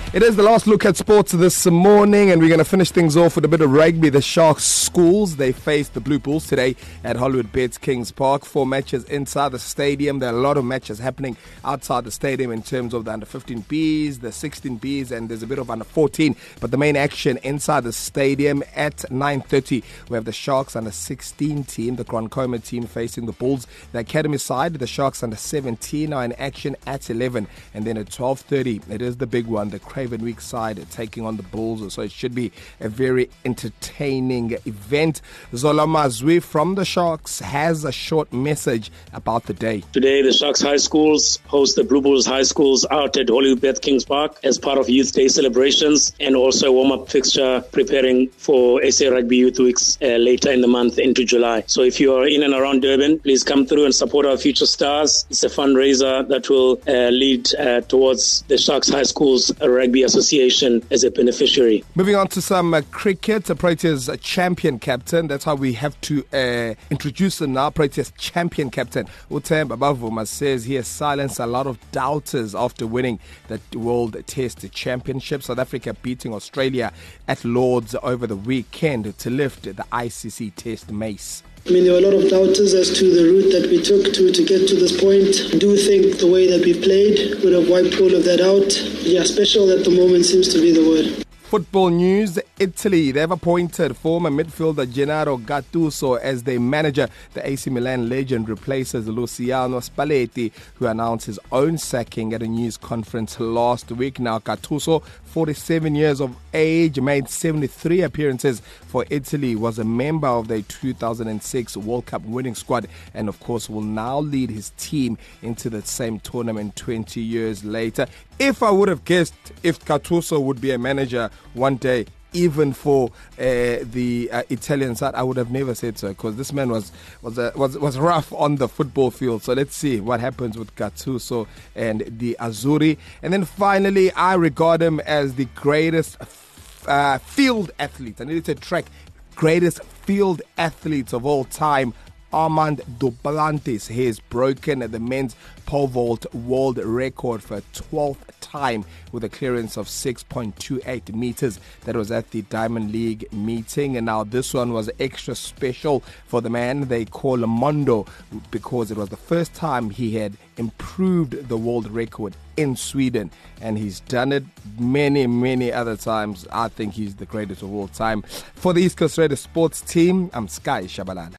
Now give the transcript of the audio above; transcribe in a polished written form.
It is the last look at sports this morning, and we're going to finish things off with a bit of rugby. The Sharks schools, they face the Blue Bulls today at Hollywoodbets Kings Park. 4 matches inside the stadium. There are a lot of matches happening outside the stadium in terms of the under-15Bs, the 16Bs, and there's a bit of under-14. But the main action inside the stadium at 9:30, we have the Sharks under-16 team, the Gronkoma team facing the Bulls. The academy side, the Sharks under-17 are in action at 11. And then at 12:30, it is the big one, the Craven Week side taking on the Bulls, so it should be a very entertaining event. Zola Mazwi from the Sharks has a short message about the day. Today, the Sharks High Schools host the Blue Bulls High Schools out at Hollywoodbets Kings Park as part of Youth Day celebrations and also a warm-up fixture preparing for SA Rugby Youth Weeks later in the month into July. So if you are in and around Durban, please come through and support our future stars. It's a fundraiser that will lead towards the Sharks High Schools Rugby Association as a beneficiary. Moving on to some cricket, Proteas champion captain. That's how we have to introduce him now. Proteas champion captain Uthemba Bavuma says he has silenced a lot of doubters after winning the World Test Championship. South Africa beating Australia at Lords over the weekend to lift the ICC Test mace. I mean, there were a lot of doubters as to the route that we took to get to this point. I do think the way that we played would have wiped all of that out. Yeah, special at the moment seems to be the word. Football news, Italy, they've appointed former midfielder Gennaro Gattuso as their manager. The AC Milan legend replaces Luciano Spalletti, who announced his own sacking at a news conference last week. Now, Gattuso, 47 years of age, made 73 appearances for Italy, was a member of the 2006 World Cup winning squad, and of course will now lead his team into the same tournament 20 years later. If I would have guessed if Gattuso would be a manager one day, even for the Italian side, I would have never said so, because this man was rough on the football field. So let's see what happens with Gattuso and the Azzurri. And then finally, I regard him as the greatest field athlete. I needed to track greatest field athletes of all time. Armand Duplantis has broken the men's pole vault world record for a 12th time with a clearance of 6.28 meters. That was at the Diamond League meeting, and now this one was extra special for the man they call Mondo, because it was the first time he had improved the world record in Sweden, and he's done it many other times. I think he's the greatest of all time. For the East Coast Radio Sports team, I'm Sky Shabalala.